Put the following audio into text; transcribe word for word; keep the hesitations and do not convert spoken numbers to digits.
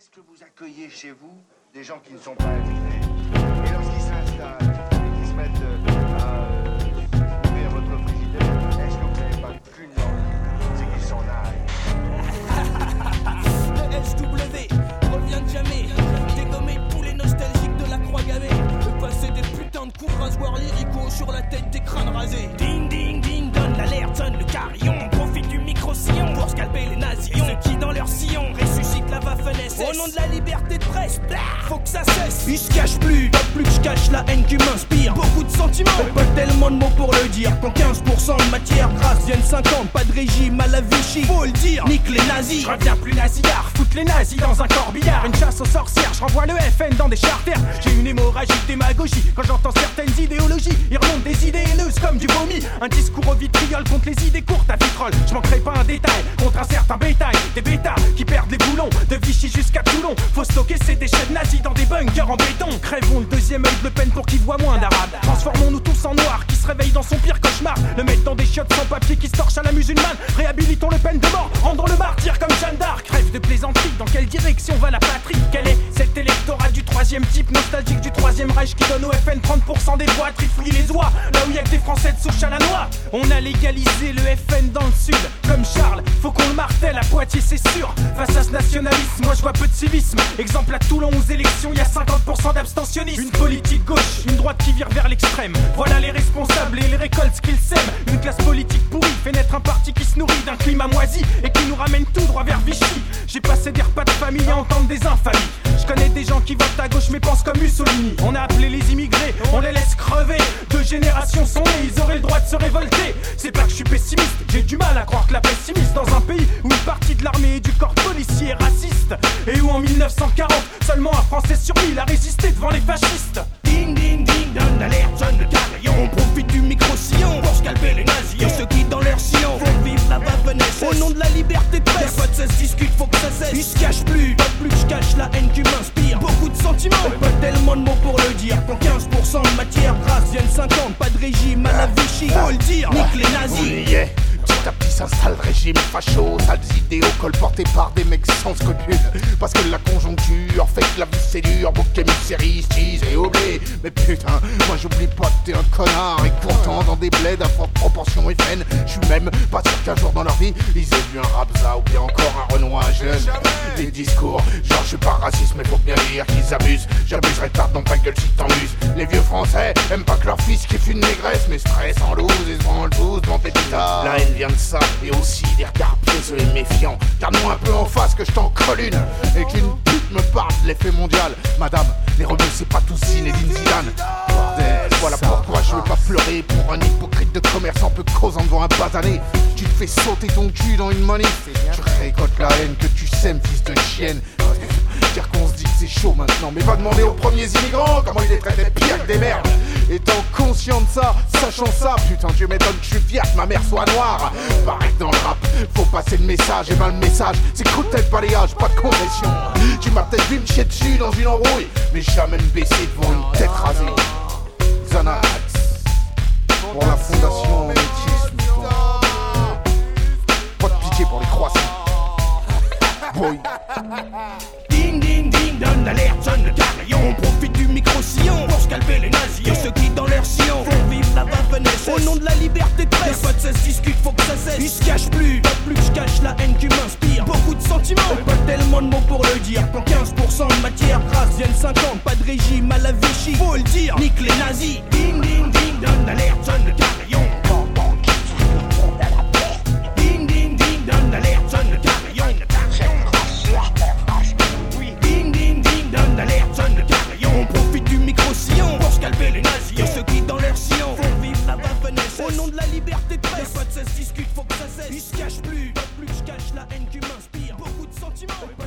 Est-ce que vous accueillez chez vous des gens qui ne sont pas invités? Et lorsqu'ils s'installent, qu'ils se mettent euh, à euh, ouvrir votre frigidaire, est-ce que vous n'avez pas qu'une envie, c'est qu'ils s'en aillent? Le S W revient de jamais, dégommer tous les nostalgiques de la croix gammée, de passer des putains de coups de rasoir lyricaux sur la tête des crânes rasés. Ding ding ding, donne l'alerte, sonne le carillon, profite du micro-sillon pour scalper les nazis. Et ceux qui dans leur sillon ressuscitent la Waffen-S S. Au nom de la liberté de presse, faut que ça cesse. Ils se cachent plus, pas plus que je cache la haine qui m'inspire. Beaucoup de sentiments, pas tellement de mots pour le dire. Quand quinze pour cent de matière grasse viennent cinquante, pas de régime à la Vichy, faut le dire, nique les nazis. Je reviens plus nasillard, foutre les nazis dans un corbillard. Une chasse aux sorcières, je renvoie le F N dans des charters. J'ai une hémorragie de démagogie quand j'entends certaines idéologies. Ils remontent des idées haineuses comme du vomi. Un discours au vitriol contre les idées courtes à vitrol. Je manquerai pas un détail contre un certain bétail. Des bêtas qui perdent les boulons de Vichy jusqu'à Toulon. Faut stocker ces déchets de nazis dans des bunkers en béton. Crèvons le deuxième œil de Le Pen pour qu'il voit moins d'arabes. Transformons-nous tous en noirs qui se réveillent dans son pire cauchemar. Le mettre dans des chiottes sans papier qui se torchent à la musulmane. Réhabilitons Le Pen de mort, rendons le martyr comme Jeanne d'Arc. Rêve de plaisanterie, dans quelle direction va la patrie? Quel est cet électorat du troisième type nostalgique du troisième Reich qui donne au F N trente pour cent des voix, trifouille les oies là où y'a que des Français de souche à la noix? On a légalisé le F N dans le sud, comme Charles, faut qu'on le martèle à Poitiers c'est sûr. Face à ce nationalisme, moi je vois peu de civisme. Exemple à Toulon aux élections, y'a cinquante pour cent d'abstentionnisme. Une politique gauche, une droite qui vire vers l'extrême. Voilà les responsables et les récoltes qu'ils sèment. Une classe politique pourrie fait naître un parti qui se nourrit d'un climat moisi et qui nous ramène tout droit vers Vichy. J'ai passé des repas de famille à entendre des infamies. Je connais des gens qui votent à gauche mais pensent comme Mussolini. On a appelé les immigrés, on les laisse crever. Deux générations sont nées, ils auraient le droit de se révolter. C'est pas que je suis pessimiste, j'ai du mal à croire que la pessimiste dans un pays où une partie de l'armée et du corps policier est raciste. Et où en mille neuf cent quarante, seulement un Français sur mille a résisté devant les fascistes. Ding ding ding, donne l'alerte, sonne le carillon. On profite du micro-sillon pour scalper les nazis. Et ceux qui dans leur sillon font vivre la Waffen-S S. Au nom de la liberté de presse, pas de ça se discute, faut que ça cesse. Ils se cachent plus, pas plus que je cache la haine qui m'inspire. Beaucoup de sentiments, pas tellement de mots pour le dire. Quand quinze pour cent de matière grasse viennent cinquante, pas de régime à la Vichy, faut le dire, nique les nazis. On y est. Petit à petit s'installe le régime facho, sales idéaux colportés par des mecs sans scrupules. Parce que la conjoncture fait que la vie c'est dur, bouquet série, tease et oublie. Mais putain, moi j'oublie pas que t'es un connard. Et pourtant dans des bleds à forte proportion F N, je suis même pas sûr qu'un jour dans leur vie ils aient vu un Rabza ou bien encore un Renoir jeune. Les discours, genre je suis pas raciste mais faut bien dire qu'ils abusent. J'abuserai tard dans ta gueule si t'amuses. Les vieux français aiment pas que leur fils kiffe une négresse, mais stress en loose et se branlent tous devant tes pétards. La haine vient de ça, et aussi des regards piégeux et méfiants. Garde-moi un peu en face que je t'en colle une. Et qu'une pute me parle de l'effet mondial. Madame, les rebelles c'est pas tous Zinedine Zidane. Bordel, voilà pourquoi je veux pas pleurer pour un hypocrite de commerçant peu causant devant un basané. Tu te fais sauter ton cul dans une manif. Tu récoltes la haine que tu sèmes, fils de chienne. Dire qu'on se dit que c'est chaud maintenant, mais va demander aux premiers immigrants comment ils les traitaient pire que des merdes. Étant conscient de ça, sachant ça, putain Dieu m'étonne que je suis fier que ma mère soit noire. Pareil que dans le rap, faut passer le message, et ben le message c'est coup de tête balayage, pas de congestion. Tu m'as peut-être vu me chier dessus dans une embrouille, mais jamais me baisser devant une tête rasée. Xanax, pour la fondation Métis, pas de pitié pour les croissants. Boy. Ding ding ding, donne l'alerte, sonne le carillon. On profite du micro-sillon pour scalper les nazis. Et ceux qui dans leur sillon font vivre la Waffen-S S. Au nom de la liberté de presse, pas de ça se discute, faut que ça cesse. Ils se cachent plus, pas plus que je cache la haine qui m'inspire. Beaucoup de sentiments, pas tellement de mots pour le dire. Quand quinze pour cent de matière grasse viennent cinquante, pas de régime à la Vichy, faut le dire, nique les nazis. Ding ding ding, donne l'alerte, sonne le carillon. Ding ding ding, donne l'alerte, sonne le carillon. Donne l'alerte, sonne le carillon. On profite du micro-sillon pour scalper les nazis. Et ceux qui dans leur sillon font vivre la Waffen-S S. Au nom de la liberté de presse, pas de ça se discute, faut que ça cesse. Ils se cachent plus, pas plus que je cache la haine qui m'inspire. Beaucoup de sentiments.